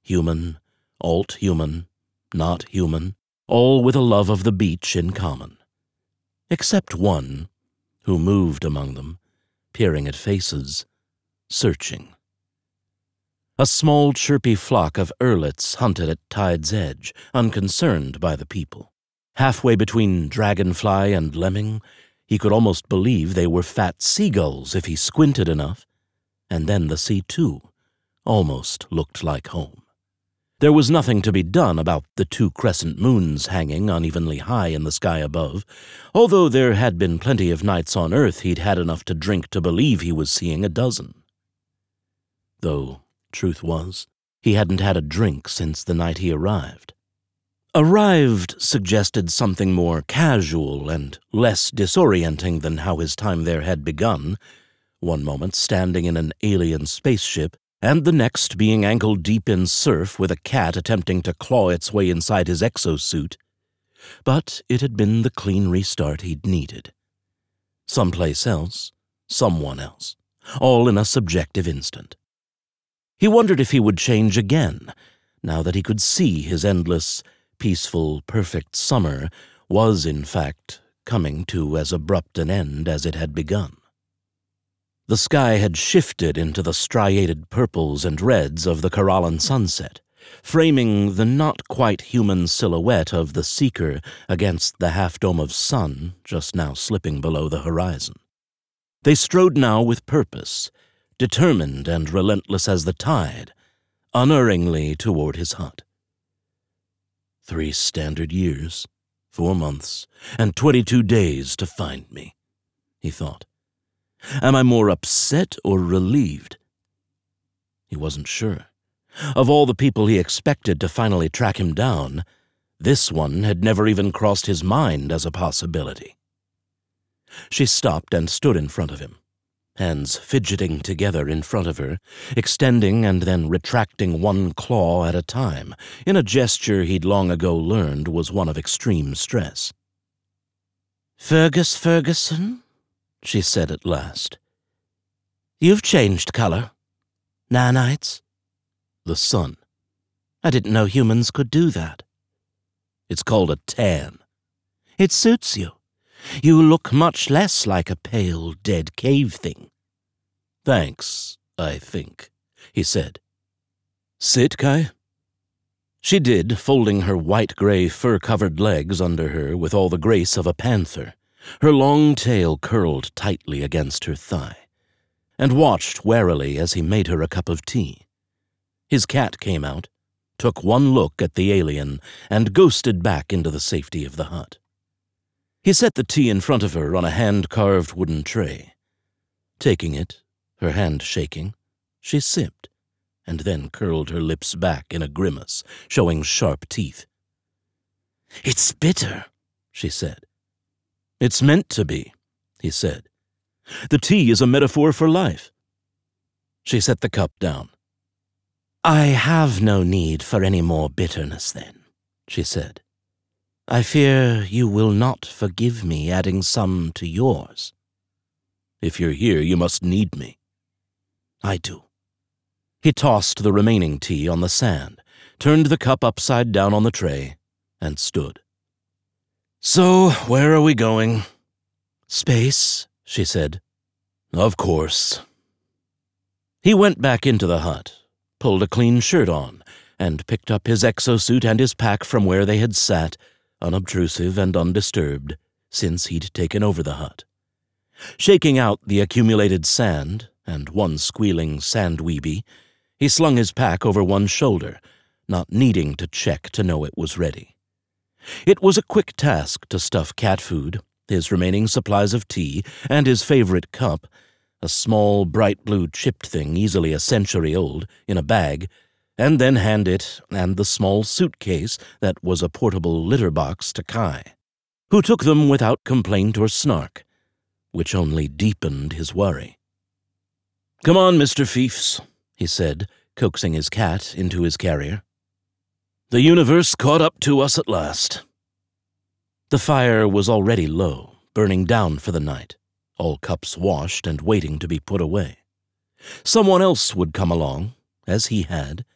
human, alt-human, not human, all with a love of the beach in common. Except one, who moved among them, peering at faces, searching. A small chirpy flock of earlets hunted at tide's edge, unconcerned by the people. Halfway between dragonfly and lemming, he could almost believe they were fat seagulls if he squinted enough, and then the sea, too, almost looked like home. There was nothing to be done about the 2 crescent moons hanging unevenly high in the sky above, although there had been plenty of nights on Earth he'd had enough to drink to believe he was seeing a dozen. Though, truth was, he hadn't had a drink since the night he arrived. Arrived suggested something more casual and less disorienting than how his time there had begun, one moment standing in an alien spaceship, and the next being ankle-deep in surf with a cat attempting to claw its way inside his exosuit. But it had been the clean restart he'd needed. Someplace else, someone else, all in a subjective instant. He wondered if he would change again, now that he could see his endless, peaceful, perfect summer was, in fact, coming to as abrupt an end as it had begun. The sky had shifted into the striated purples and reds of the Karalan sunset, framing the not-quite-human silhouette of the seeker against the half-dome of sun just now slipping below the horizon. They strode now with purpose, determined and relentless as the tide, unerringly toward his hut. 3 standard years, 4 months, and 22 days to find me, he thought. Am I more upset or relieved? He wasn't sure. Of all the people he expected to finally track him down, this one had never even crossed his mind as a possibility. She stopped and stood in front of him, hands fidgeting together in front of her, extending and then retracting one claw at a time, in a gesture he'd long ago learned was one of extreme stress. "Fergus Ferguson?" she said at last. "You've changed color. Nanites?" The sun. "I didn't know humans could do that." "It's called a tan." "It suits you. You look much less like a pale, dead cave thing." "Thanks, I think," he said. "Sit, Kai?" She did, folding her white-gray fur-covered legs under her with all the grace of a panther, her long tail curled tightly against her thigh, and watched warily as he made her a cup of tea. His cat came out, took one look at the alien, and ghosted back into the safety of the hut. He set the tea in front of her on a hand-carved wooden tray. Taking it, her hand shaking, she sipped, and then curled her lips back in a grimace, showing sharp teeth. "It's bitter," she said. "It's meant to be," he said. "The tea is a metaphor for life." She set the cup down. "I have no need for any more bitterness, then," she said. "I fear you will not forgive me adding some to yours." "If you're here, you must need me." "I do." He tossed the remaining tea on the sand, turned the cup upside down on the tray, and stood. "So, where are we going?" "Space," she said. "Of course." He went back into the hut, pulled a clean shirt on, and picked up his exosuit and his pack from where they had sat, unobtrusive and undisturbed, since he'd taken over the hut. Shaking out the accumulated sand and one squealing sandweeby, he slung his pack over one shoulder, not needing to check to know it was ready. It was a quick task to stuff cat food, his remaining supplies of tea, and his favorite cup, a small bright blue chipped thing easily a century old, in a bag, and then hand it and the small suitcase that was a portable litter box to Kai, who took them without complaint or snark, which only deepened his worry. "Come on, Mr. Fiefs," he said, coaxing his cat into his carrier. "The universe caught up to us at last." The fire was already low, burning down for the night, all cups washed and waiting to be put away. Someone else would come along, as he had,